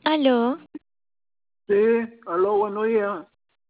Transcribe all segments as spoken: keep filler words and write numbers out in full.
Aló, Sí, aló, buenos días.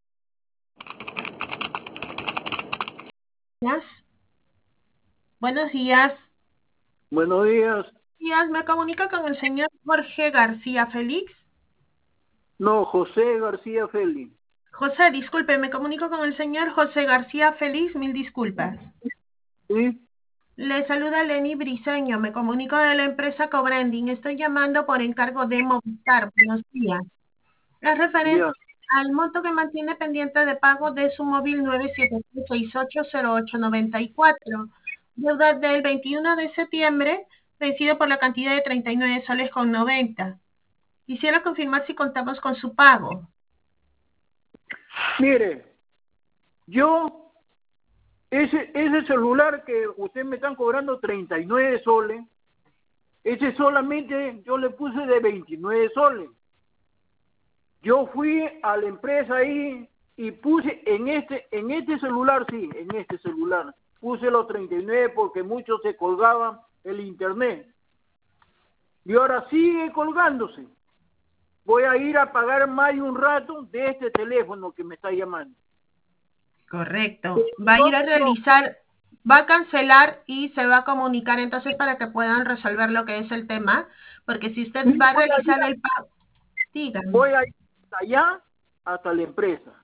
Días. Buenos días. Buenos días. Días, me comunico con el señor Jorge García Félix. No, José García Félix. José, disculpe, me comunico con el señor José García Félix, mil disculpas. ¿Sí? Le saluda Lenny Briceño, me comunico de la empresa Cobranding. Estoy llamando por encargo de Movistar. Buenos días. Es referente Ya. al monto que mantiene pendiente de pago de su móvil nueve siete tres seis ocho cero ocho nueve cuatro. Deuda del veintiuno de septiembre, vencido por la cantidad de treinta y nueve soles con noventa. Quisiera confirmar si contamos con su pago. Mire, yo, ese, ese celular que usted me están cobrando treinta y nueve soles, ese solamente yo le puse de veintinueve soles. Yo fui a la empresa ahí y puse en este, en este celular, sí, en este celular, puse los treinta y nueve porque muchos se colgaban el internet. Y ahora sigue colgándose. Voy a ir a pagar más de un rato de este teléfono que me está llamando. Correcto. Va a ir a realizar, va a cancelar y se va a comunicar entonces para que puedan resolver lo que es el tema, porque si usted Sí, va a voy a ir, realizar el pago, dígame, voy a ir hasta allá, hasta la empresa.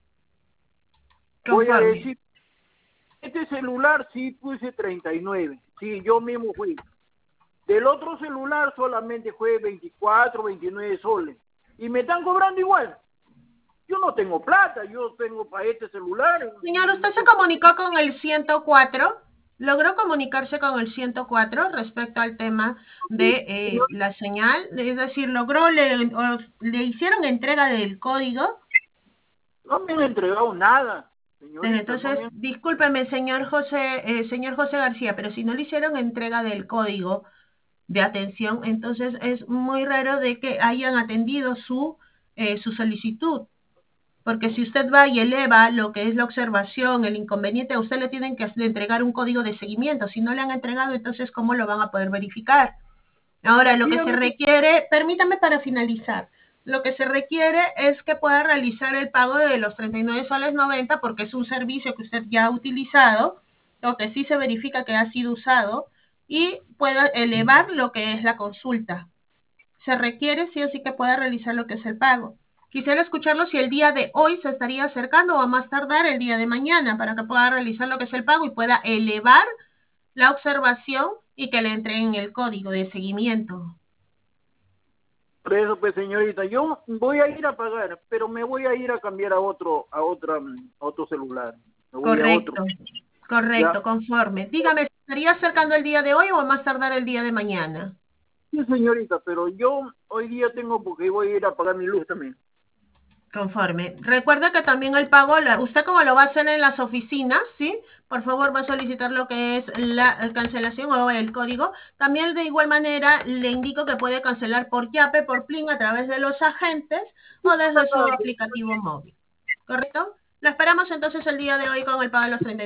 Voy a conforme. decir, este celular sí puse treinta y nueve, sí, yo mismo fui. Del otro celular solamente fue veinticuatro, veintinueve soles. Y me están cobrando igual. Yo no tengo plata, yo tengo para este celular. Señor, ¿usted se comunicó con el ciento cuatro? ¿Logró comunicarse con el ciento cuatro respecto al tema de eh, la señal? Es decir, ¿logró, le, o le hicieron entrega del código? No me han entregado nada, señorita, no me Entonces, han... discúlpeme, señor José, eh, señor José García, pero si no le hicieron entrega del código de atención, entonces es muy raro de que hayan atendido su, eh, su solicitud. Porque si usted va y eleva lo que es la observación, el inconveniente, a usted le tienen que entregar un código de seguimiento. Si no le han entregado, entonces, ¿cómo lo van a poder verificar? Ahora, lo que se Dígame, requiere, permítame para finalizar, lo que se requiere es que pueda realizar el pago de los treinta y nueve soles noventa porque es un servicio que usted ya ha utilizado, o que sí se verifica que ha sido usado, y pueda elevar lo que es la consulta. Se requiere sí o sí que pueda realizar lo que es el pago. Quisiera escucharlo si el día de hoy se estaría acercando o a más tardar el día de mañana para que pueda realizar lo que es el pago y pueda elevar la observación y que le entreguen el código de seguimiento. por eso, pues, señorita, yo voy a ir a pagar, pero me voy a ir a cambiar a otro, a otra, a otro celular. Me voy a otro, Correcto, correcto, ¿ya? conforme. Dígame, ¿se estaría acercando el día de hoy o a más tardar el día de mañana? Sí, señorita, pero yo hoy día tengo porque voy a ir a pagar mi luz también. Conforme. Recuerda que también el pago, usted como lo va a hacer en las oficinas, ¿sí? Por favor, va a solicitar lo que es la cancelación o el código. También de igual manera le indico que puede cancelar por Yape, por Plin, a través de los agentes o desde su aplicativo móvil. ¿Correcto? Lo esperamos entonces el día de hoy con el pago de los treinta y nueve.